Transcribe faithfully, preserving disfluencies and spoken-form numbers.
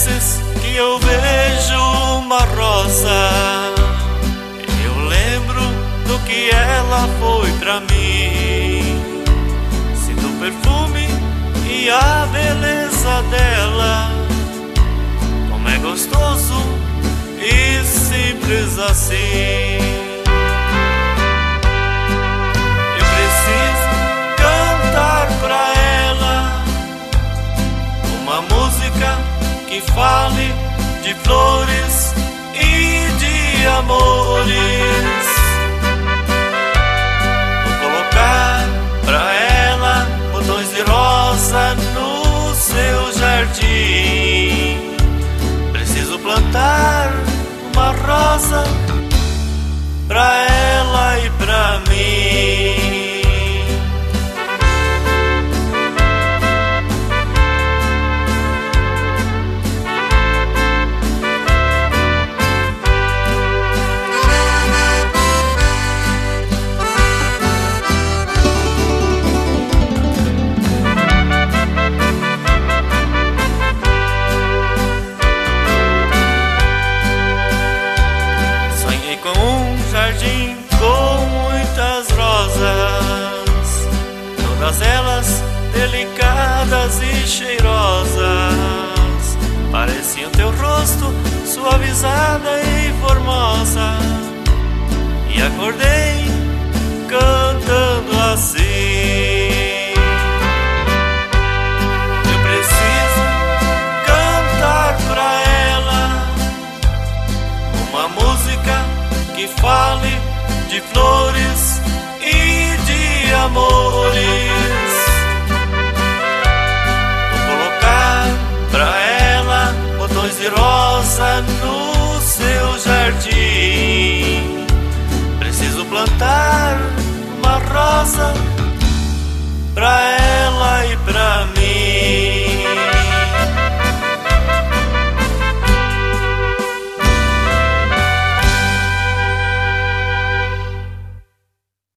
vezes que eu vejo uma rosa, eu lembro do que ela foi pra mim. Sinto o perfume e a beleza dela, como é gostoso e simples assim. Eu preciso cantar pra ela uma música que fale de flores e de amores. Vou colocar pra ela botões de rosa no seu jardim. Preciso plantar uma rosa pra ela e pra mim. Jardim com muitas rosas, todas elas delicadas e cheirosas. Parecia o teu rosto suavizada e formosa, e acordei cantando assim. Eu preciso cantar pra ela uma música que fale de flores e de amores. Vou colocar pra ela botões de rosa no seu jardim. Preciso plantar uma rosa